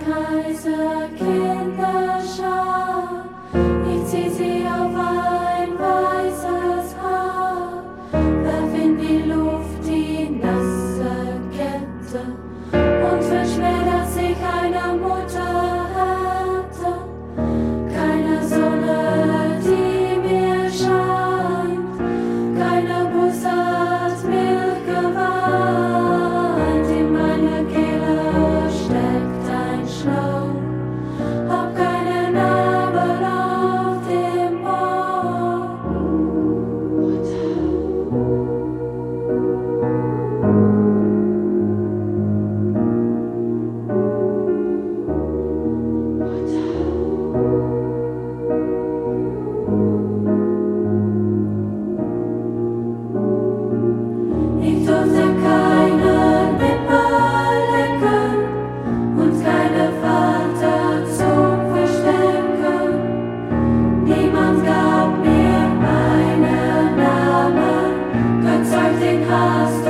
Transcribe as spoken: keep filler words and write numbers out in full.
heiße Kinderschar, ich zieh sie auf ein weißes Haar, werf in die Luft die nasse Kette und wünsch mir, dass ich eine Mutter hätte, keine Sonne, die mir scheint, keine Bussard mir geweint, in meiner Kehle steckt ein Schlauch, hab keine Narben auf dem Bauch. Ich durfte keine Lippe lecken und keine Vater zum Verstecken. Niemand gab mir meinen Namen, gezeugt den Hass.